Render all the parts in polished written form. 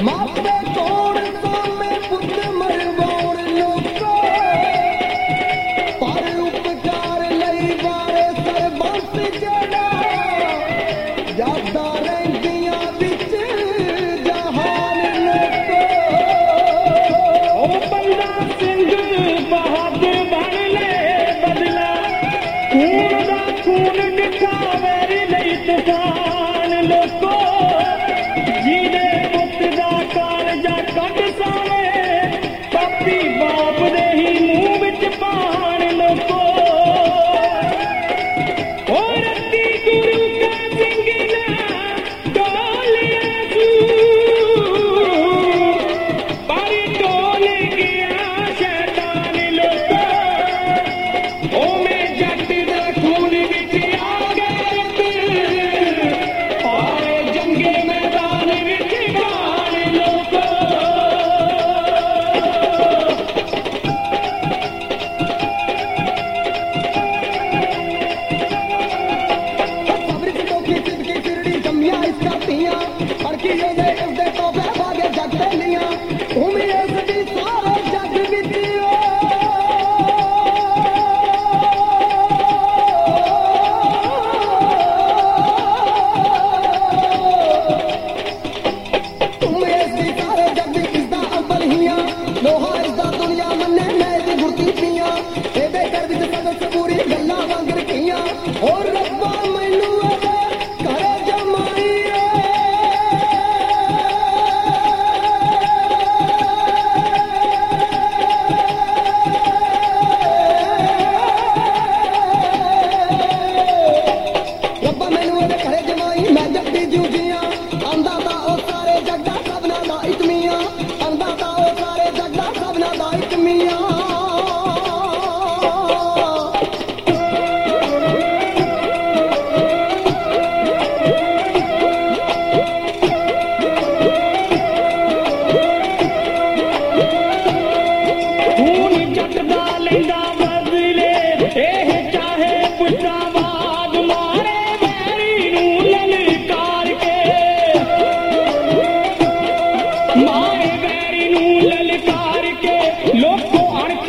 ਮਾਪੇ ਕੌਣ ਸਾਹਮਣੇ ਪੁੱਤ ਮਰਵਾਉਣ ਲੋਕੋ ਪਰ ਉਪਕਾਰ ਲਈ ਵਾਰੇ ਸਰਬੰਸ ਜਿਹੜਾ ਯਾਦਾਂ ਰਹਿੰਦੀਆਂ ਵਿੱਚ ਜਹਾਨ ਲੋਕੋ ਉਹ ਬੰਦਾ ਸਿੰਘ ਬਹਾਦਰ ਬਣ ਲੈ ਬਦਲਾ ਖੂਨ ਦਾ ਖੂਨ ਡਿੱਠਾ ਵੈਰੀ ਲਈ ਤੂਫਾਨ ਲੋਕੋ ਜਿਹਦੇ ਪੁੱਤ ਦਾ ਕਾਲਜਾ ਕੱਢ ਸਾਵੇ ਪਾਪੀ ਬਾਪ ਦੇ ਹੀ ਮੂੰਹ ਵਿੱਚ ਪਾਣ ਲੋਕੋ ਉਹ ਰੱਤੀ ਗੁਰੂ ਕਾ ਸਿੰਘ ਨਾ ਡੋਲਿਆ ਤੂੰ ਪਰ ਡੋਲ ਗਿਆ ਸ਼ੈਤਾਨ ਲੋਕੋ ਉਹ ਮੈਂ ਜੱਟ ਦਾ ਖੂਨ ਵਿੱਚ ਆ ਗਏ ਔਰ ਜੰਗੇ ਮੈਦਾਨ ਵਿੱਚ ਗਾਣ ਲੋਕੋ ਸਬਰ ਦੀ ਟੋਕੀ ਸਿੱਧਕੀ ਸਿਰੜੀ ਜੰਮਿਆ ਇਸ ਧਰਤੀਆਂ ਅੜਕੀ ਉਹਦੇ ਉਸਦੇ ਤੋਂ ਬਹਿ ਭਾਗੇ ਜੱਗ ਪਹਿਲੀਆਂ ਭੂਮੀ ਇਸ ਦੀ ਸਾਰੇ ਜੱਗ ਵਿੱਚ ਭੂਮੀ ਇਸ ਦੀ ਸਾਰੇ ਜੱਗ ਵਿੱਚ ਇਸ ਦਾ ਅੰਬਲ ਹੀਆਂ ਲੋਹਾ ਇਸ ਦਾ ਦੁਨੀਆ ਮੰਨੇ ਮੈਂ ਦੀ ਗੁਰਤੀ ਪੀਆਂ ਇਹਦੇ ਘਰ ਵਿੱਚ ਸਗਲ ਪੂਰੀ ਗੱਲਾਂ ਵਾਂਗ ਰਖੀਆਂ ਹੋਰ ਰੱਬਾ ਮੈਨੂੰ ਇਹਦੇ ਘਰ ਜਮਾਈਏ ਰੱਬਾ ਮੈਨੂੰ ਇਹਦੇ ਘਰੇ ਜਮਾਈ ਮੈਂ ਜੱਦੀ ਜਿਉਂਦੀਆਂ ਆਂਦਾ ਤਾਂ ਉਹ ਸਾਰੇ ਜੱਗਾ ਸਭਨਾ ਦਾ ਇੱਕ ਮੀਆਂ ਆਂਦਾ ਤਾਂ ਉਹ ਸਾਰੇ ਜੱਗਾ ਸਭਨਾ ਦਾ ਇੱਕ ਮੀਆਂ ਖੂਨ ਜੱਟ ਦਾ ਲੈਂਦਾ ਬਦਲੇ ਇਹ ਚਾਹੇ ਪੁੱਤਾਂ ਬਾਗ ਮਾਰੇ ਵੈਰੀ ਨੂੰ ਲਲਕਾਰ ਕੇ ਮਾਰੇ ਵੈਰੀ ਨੂੰ ਲਲਕਾਰ ਕੇ ਲੋਕੋ ਅਣਖ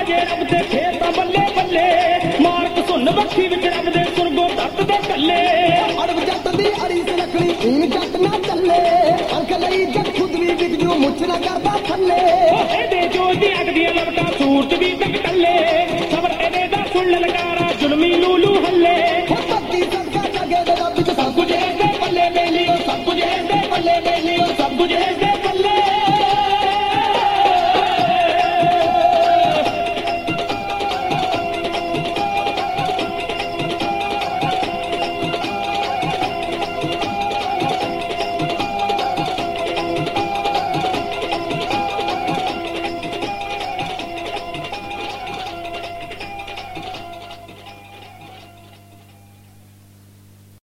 ਜੇ ਰੱਬ ਦੇ ਖੇਤ ਤਾਂ ਬੱਲੇ ਬੱਲੇ ਮਾਰਕ ਸੁਣ ਬੱਖੀ ਵਿੱਚ ਰੱਬ ਦੇ ਸੁਰਗੋਂ ਧਰਤ ਦੇ ਕੱਲੇ ਅੜਬ ਜੱਟ ਦੀ ਅੜੀ ਸੁਲਖਣੀ ਈਨ ਜੱਟ ਨਾ ਚੱਲੇ ਅੰਕ ਲਈ ਜੱਟ ਖੁਦ ਵੀ ਵਿਕ ਜੂ ਮੁੱਛ ਨਾ ਕਰਦਾ ਥੱਲੇ ਇਹਦੇ ਜੋ ਦੀ ਅੱਗ ਦੀਆਂ ਲਵਟਾਂ ਸੂਰਜ ਵੀ ਤੱਕ ਟੱਲੇ